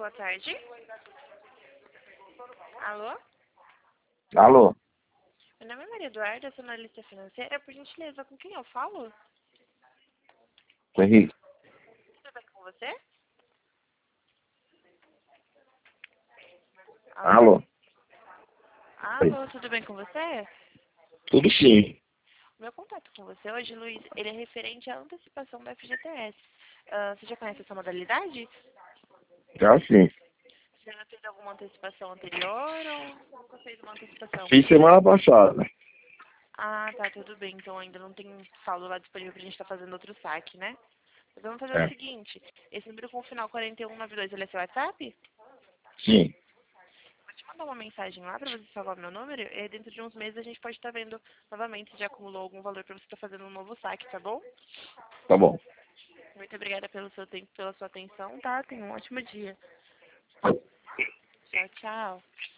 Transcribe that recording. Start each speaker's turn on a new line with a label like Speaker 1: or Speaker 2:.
Speaker 1: boa tarde. Alô?
Speaker 2: Alô,
Speaker 1: Meu nome é Maria Eduarda, sou analista financeira. Por gentileza, com quem eu falo?
Speaker 2: Henrique.
Speaker 1: Tudo bem com você?
Speaker 2: Alô.
Speaker 1: Alô, tudo bem com você?
Speaker 2: Tudo sim.
Speaker 1: O meu contato com você hoje, Luiz, ele é referente à antecipação da FGTS. Você já conhece essa modalidade?
Speaker 2: Já sim.
Speaker 1: Você já fez alguma antecipação anterior ou nunca fez uma antecipação?
Speaker 2: Fiz semana passada.
Speaker 1: Ah, tá, tudo bem. Então ainda não tem saldo lá disponível pra gente estar fazendo outro saque, né? Mas vamos fazer o
Speaker 2: É.
Speaker 1: seguinte. Esse número com o final 4192, ele é seu WhatsApp?
Speaker 2: Sim.
Speaker 1: Vou te mandar uma mensagem lá pra você salvar meu número. E dentro de uns meses a gente pode estar vendo novamente se já acumulou algum valor pra você estar fazendo um novo saque, tá bom?
Speaker 2: Tá bom.
Speaker 1: Muito obrigada pelo seu tempo, pela sua atenção, tá? Tenha um ótimo dia. Tchau, tchau.